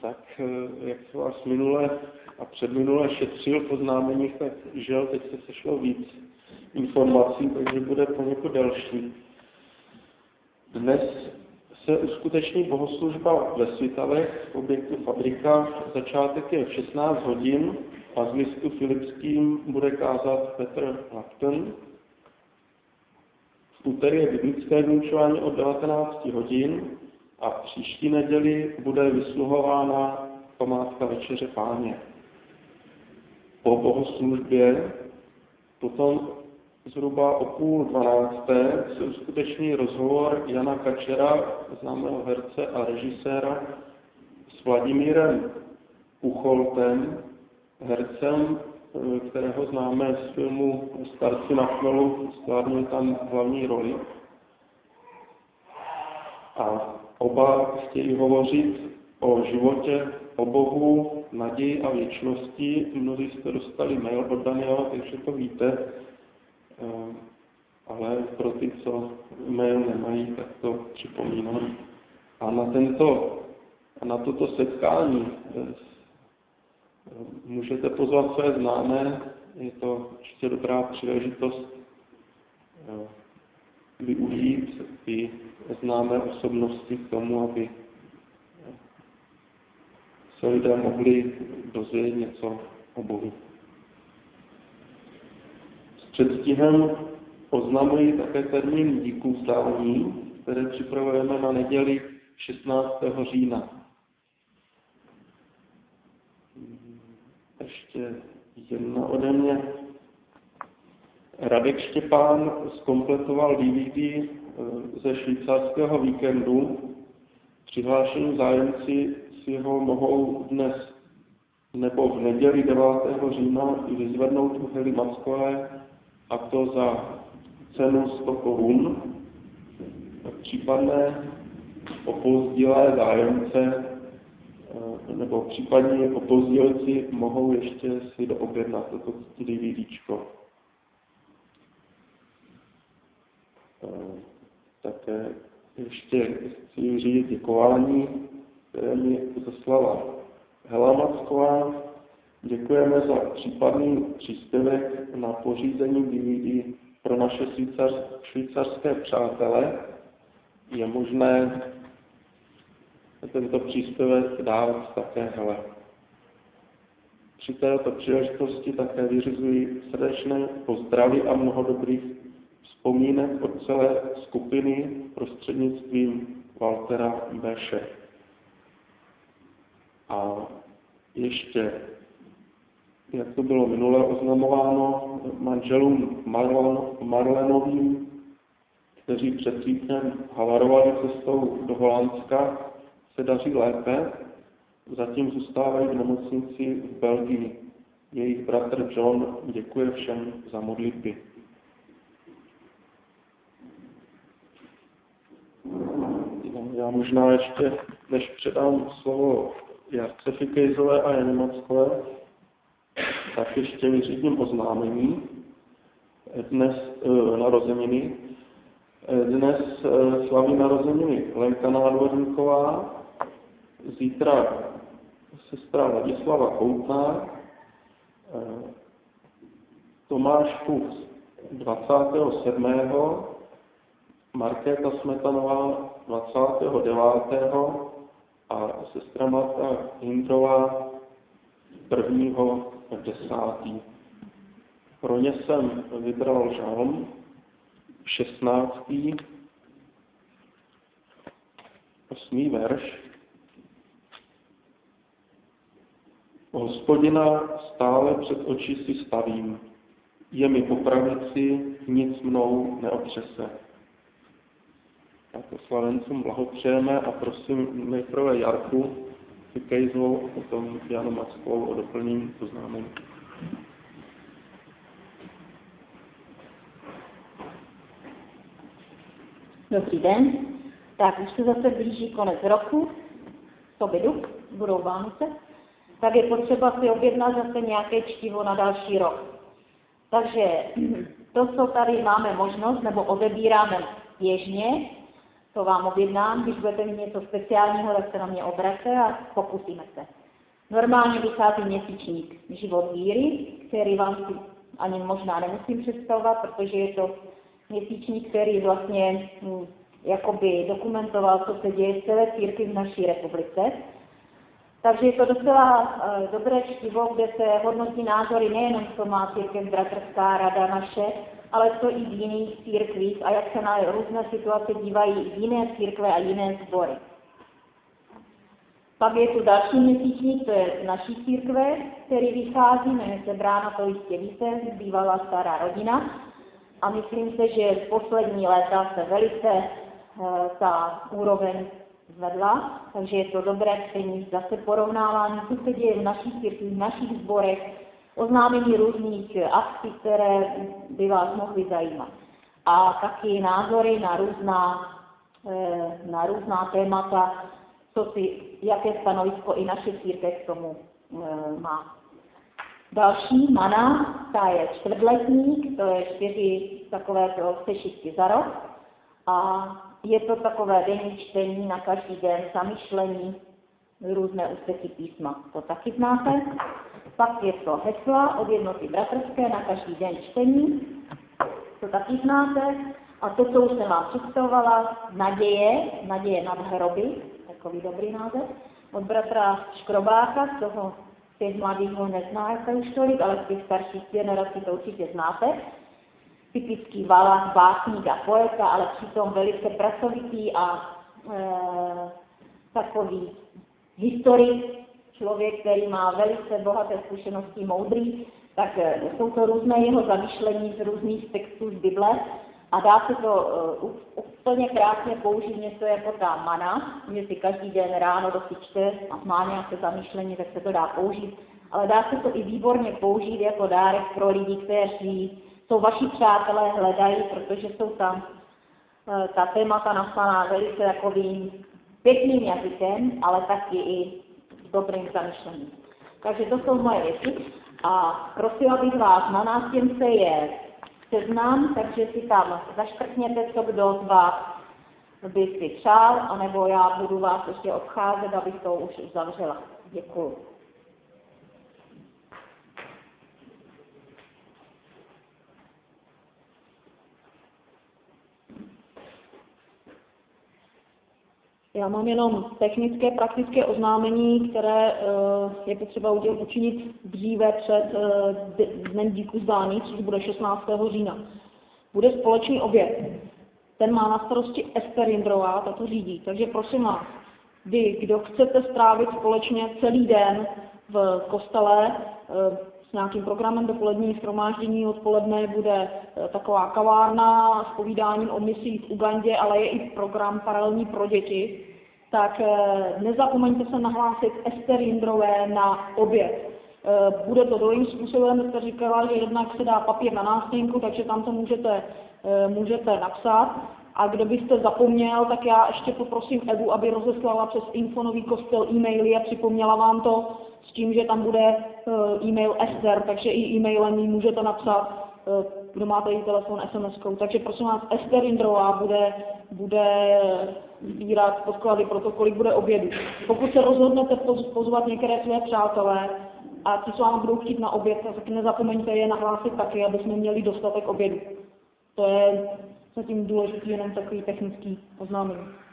tak jak se vás minule a předminule šetřil po znameních, tak žel, teď se sešlo víc informací, takže bude poněkud delší. Dnes se uskuteční bohoslužba ve Svitavech v objektu Fabrika. Začátek je v 16 hodin a z listu Filipským bude kázat Petr Lapton. V úterý je biblické vyučování od 19 hodin a příští neděli bude vysluhována památka Večeře Páně. Po bohoslužbě potom zhruba o 11:30 se uskuteční rozhovor Jana Kačera, známého herce a režiséra, s Vladimírem Ucholtem, hercem, kterého známe z filmu Starci na chmelu, stvárnil tam hlavní roli. A oba chtějí hovořit o životě, o Bohu, naději a věčnosti. Mnozí jste dostali mail od Daniela, takže to víte. Ale pro ty, co mail nemají, tak to připomínám. A na toto setkání můžete pozvat své známé. Je to určitě dobrá příležitost využít i známé osobnosti k tomu, aby se lidé mohli dozvědět něco o Bohu. S předstihem oznamuji také termín díků vzdání, které připravujeme na neděli 16. října. Ještě jedna ode mě. Radek Štěpán zkompletoval DVD ze švýcarského víkendu. Přihlášení zájemci si ho mohou dnes nebo v neděli 9. října vyzvednout u Hely Mackové, a to za cenu 100 korun. Případné opozdilé zájemce nebo případně opozdilci mohou ještě si doobjednat toto DVDčko. Také ještě chci říct děkování, které mi zaslala Hela Macková. Děkujeme za případný příspěvek na pořízení DVD pro naše švýcarské přátele. Je možné tento příspěvek dávat také Hele. Při této příležitosti také vyřizuji srdečné pozdraví a mnoho dobrých vzpomínek od celé skupiny prostřednictvím Waltera Beše. A ještě, jak to bylo minule oznamováno, manželům Marlenovým, kteří před týdnem havarovali cestou do Holandska, se daří lépe, zatím zůstávají v nemocnici v Belgii. Jejich bratr John děkuje všem za modlitby. Já možná ještě, než předám slovo Jarce Fikejzové a Jany Mackové, tak ještě vyřídím oznámení. Dnes narozeniny. Dnes slaví narozeniny Lenka Nádvorníková, zítra sestra Ladislava Koutná, Tomáš Fuchs 27. Markéta Smetanová 29. a sestra Marta Hindrová 1.10. Pro ně jsem vybral žalm 16. 8. verš. Hospodina stále před oči si stavím, je mi po pravici, nic mnou neotřese. Tak slavencům blahopřejeme a prosím nejprve Jarku Fikejzovou a potom Janu Mackovou o doplnění oznámení. Dobrý den. Tak už se zase blíží konec roku, Sobiduk, budou Vánoce, tak je potřeba si objednat zase nějaké čtivo na další rok. Takže to, co tady máme možnost, nebo odebíráme běžně, to vám objednám, když budete mít něco speciálního, tak se na mě obraťte a pokusíme se. Normálně vychází měsíčník Život víry, který vám ani možná nemusím představovat, protože je to měsíčník, který vlastně jakoby dokumentoval, co se děje v celé církvi v naší republice. Takže je to docela dobré čtivo, kde se hodnotí názory nejenom, co má církev Bratrská rada naše, ale to i v jiných církvích a jak se na různé situace dívají jiné církve a jiné sbory. Pak je tu další měsíčník, to je z naší církve, který vychází, jmenuje se Brána, to jistě víte, bývalá stará rodina. A myslím se, že v poslední léta se velice ta úroveň zvedla, takže je to dobré čtení, zase porovnávání, co se děje v našich církvích, v našich sborech, oznámení různých akcí, které by vás mohly zajímat. A taky názory na různá témata, jaké stanovisko i naše církev k tomu má. Další mana, ta je čtvrtletník, to je 4 takovéto sešitky za rok. A je to takové denní čtení na každý den, zamyšlení, různé úseky písma. To taky znáte. Pak je to hesla od Jednoty bratrské na každý den čtení. To taky znáte. A to, co už jsem vám představovala, naděje nad hroby, takový dobrý název, od bratra Škrobáka, z toho těch mladých ho nezná, jak už tolik, ale z těch starších generací to určitě znáte. Typický valách, básník a poeta, ale přitom velice pracovitý a takový historik, člověk, který má velice bohaté zkušenosti, moudrý, tak jsou to různé jeho zamyšlení z různých textů z Bible a dá se to úplně krásně použít něco jako ta mana, že si každý den ráno dosi čte a má nějaké zamyšlení, tak se to dá použít, ale dá se to i výborně použít jako dárek pro lidi, kteří jsou vaši přátelé, hledají, protože jsou tam ta témata napsaná velice takovým pěkným jazykem, ale taky i dobrým zamyšlením. Takže to jsou moje věci a prosila bych vás, na nástěnce je seznam, takže si tam zaškrtněte, co kdo z vás by si přál, anebo já budu vás ještě obcházet, abych to už uzavřela. Děkuju. Já mám jenom technické, praktické oznámení, které je potřeba učinit dříve před Dnem díku zdání, což bude 16. října. Bude společný oběd. Ten má na starosti Ester Jindrová, ta to řídí. Takže prosím vás, vy, kdo chcete strávit společně celý den v kostele s nějakým programem dopolední shromáždění, odpoledne bude taková kavárna s povídáním o misích v Ugandě, ale je i program paralelní pro děti, tak nezapomeňte se nahlásit Ester Jindrové na oběd. Bude to dvojím způsobem, jste říkala, že jednak se dá papír na nástěnku, takže tam to můžete napsat. A kdo byste zapomněl, tak já ještě poprosím Evu, aby rozeslala přes Infonový kostel e-maily a připomněla vám to s tím, že tam bude e-mail Ester, takže i e-mailem jí můžete napsat, kdo máte její telefon SMS-kou. Takže prosím vás, Ester Jindrová bude sbírat podklady pro to, kolik bude obědu. Pokud se rozhodnete pozvat některé své přátelé a ti s vámi budou chtít na oběd, tak nezapomeňte je nahlásit taky, aby jsme měli dostatek obědu. To je zatím důležitý jenom takový technický oznámení.